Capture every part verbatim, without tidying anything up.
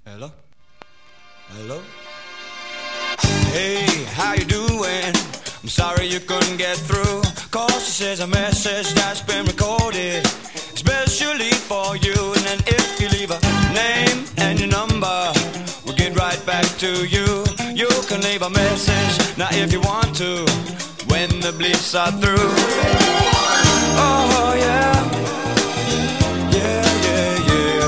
Hello? Hello? Hey, how you doing? I'm sorry you couldn't get through. Cause this is a message that's been recorded especially for you. And then if you leave a name and your number, we'll get right back to you. You can leave a message, now if you want to, when the bleeps are through. Oh yeah, yeah, yeah, yeah.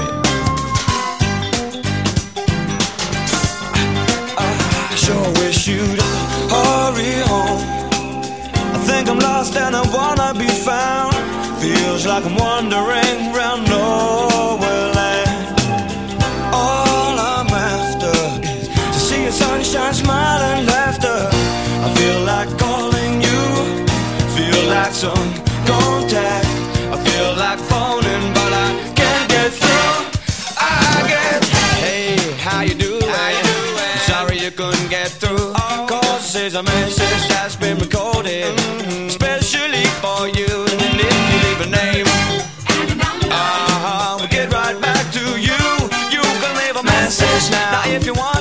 I, I sure wish you'd hurry home. I think I'm lost and I wanna be found. Feels like I'm wandering round nowhere land. All I'm after is to see your sunshine, smile and laughter. I feel like calling you, feel like some contact. I feel like phoning but I can't get through. I get, hey, how you doing? How you doing? I'm sorry you couldn't get through. Cause this is a message that's been recorded mm-hmm. especially for you. And then if you leave a name, uh-huh, we'll get right back to you. You can leave a message now if you want.